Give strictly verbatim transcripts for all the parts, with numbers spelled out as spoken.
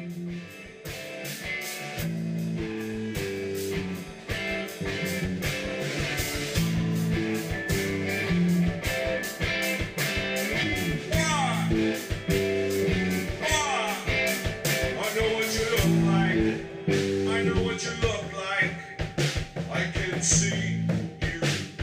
See you.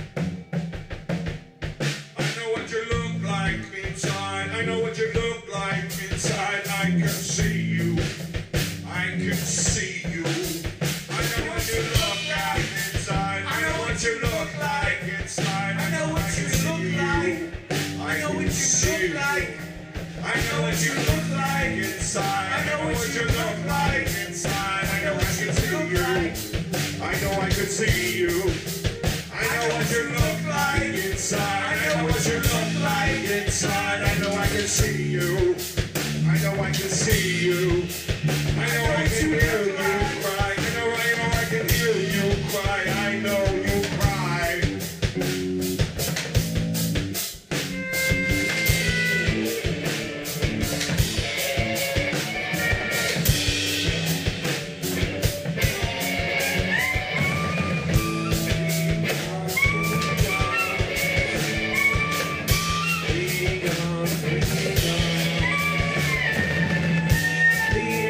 I know what you look like inside. I know what you look like inside. I can see you. I can see you. I know what you look like inside. I know what you look like inside. I know what you look like. I know what you look like. I know what you look like inside. I know what you look like inside. I know I can see you. I know I can see you. I know what you look like inside. I know what you look like inside. I know I can see you. I know I can see you. I know I can hear you cry. I know I know I can hear you cry. I know you cry. Be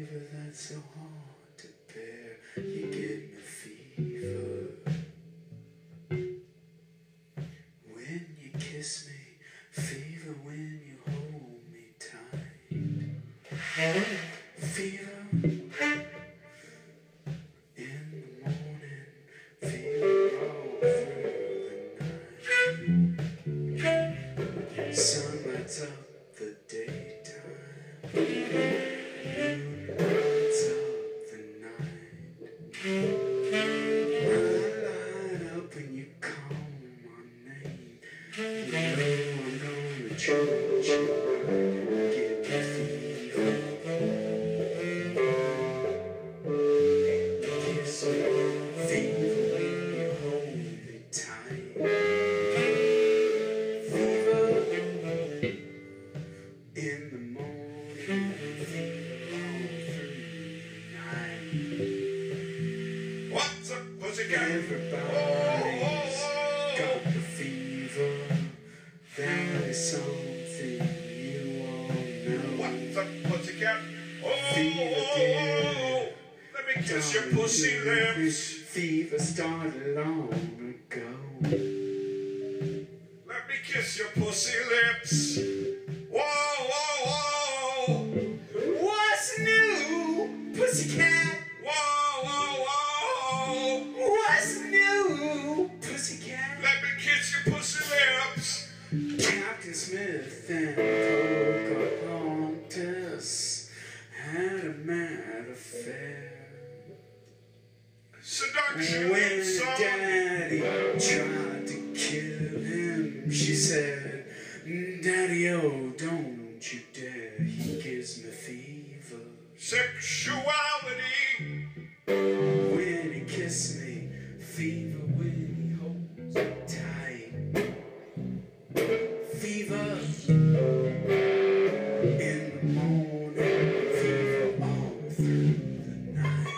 fever that's so hard to bear. You give me fever when you kiss me, fever when you hold me tight, fever in the morning, fever all through the night. Sun lights up the daytime, moon lights up the night. I light up when you call my name. You know I'm gonna choose you, give me fever. Kiss me, fever when you hold me tight. Fever in the morning, fever all through the night. What's up, pussycat? Everybody's got the fever. That is something you all know. What's up, pussycat? Oh, Fever, oh, dear. let me kiss your pussy lips. Fever started long ago. Let me kiss your pussy lips. Whoa, whoa, whoa. What's new, pussycat? Whoa, whoa, whoa. What's new, pussycat? Let me kiss your pussy lips. Captain Smith and Pocahontas had a mad affair. Seduction When song. Daddy tried to kill him, she said, Daddy, oh, don't you dare, he gives me fever. Sexuality. When he kissed me, fever when he holds me tight. Fever in the morning, fever all through the night.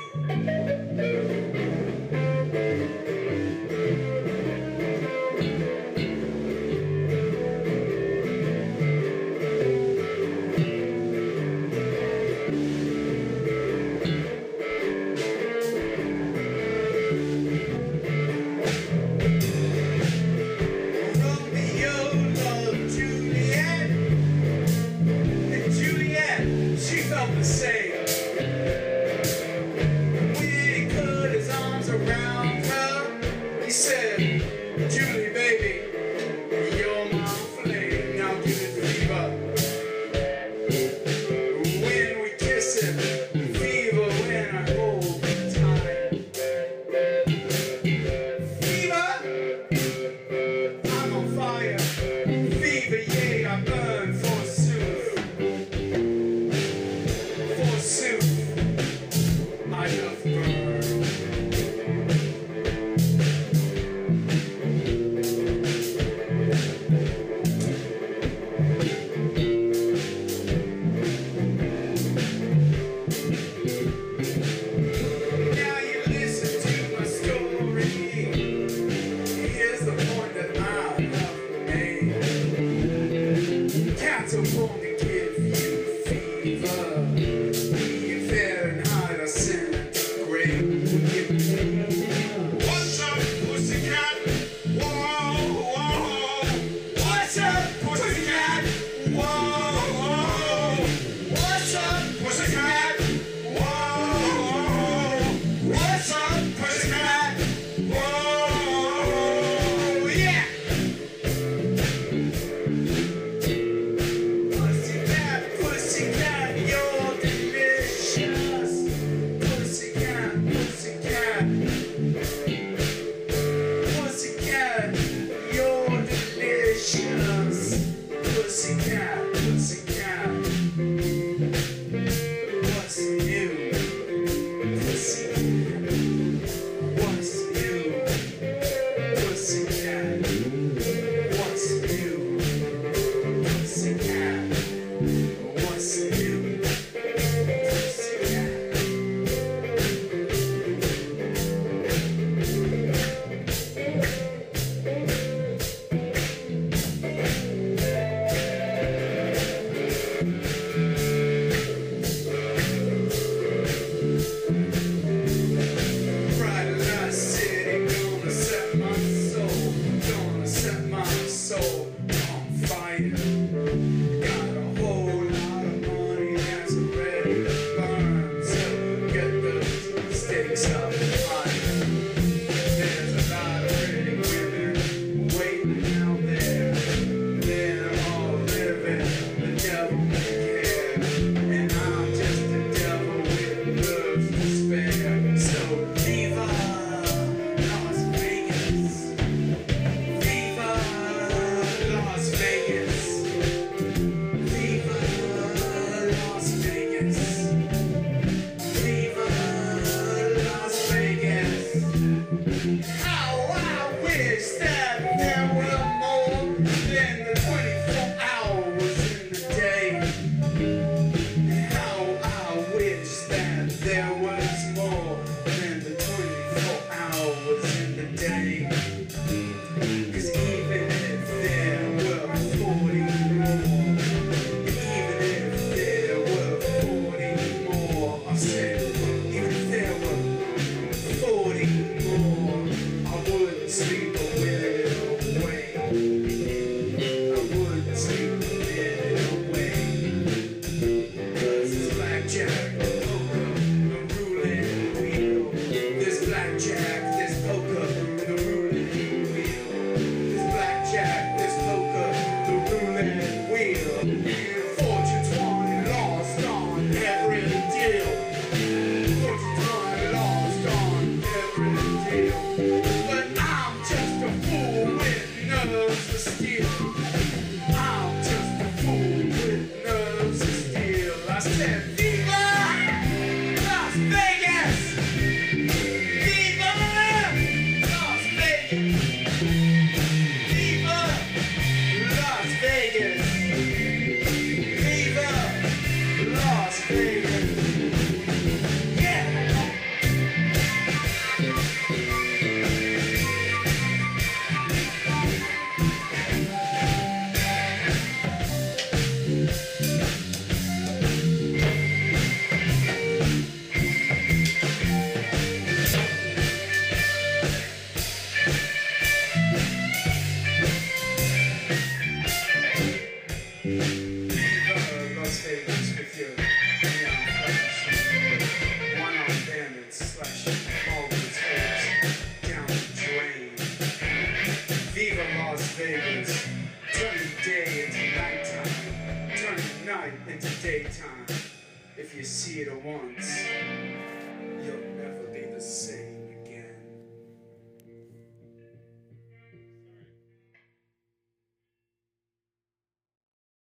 raise up higher. There's a lot of pretty women waiting out there. They're all living the devil may care. And I'm just a devil with loves to spare. So viva Las Vegas. Viva Las Vegas. Viva Las Vegas. Viva Las Vegas. How I wish that there were more than the twenty-four hours in the day. How I wish that there was more than the twenty-four hours in the day. 'Cause even if there were forty more, even if there were forty more, I said, even if there were forty more, I wouldn't sleep a little away. I wouldn't sleep a little away. 'Cause it's blackjack, poker, the roulette wheel. There's blackjack, there's poker, the roulette wheel. There's blackjack, there's poker, the roulette wheel. And fortune's won and lost on every deal. Fortune's won and lost on every deal. But I'm just a fool with nerves of steel. I'm just a fool with nerves of steel. I said, Viva Las Vegas! Viva Las Vegas! Viva Las Vegas! Viva Las Vegas! Yeah! Viva Las Vegas with your neon flash. One-arm bandits slashing Margaret's heads down the drain. Viva Las Vegas, turning day into nighttime, turning night into daytime. If you see it at once,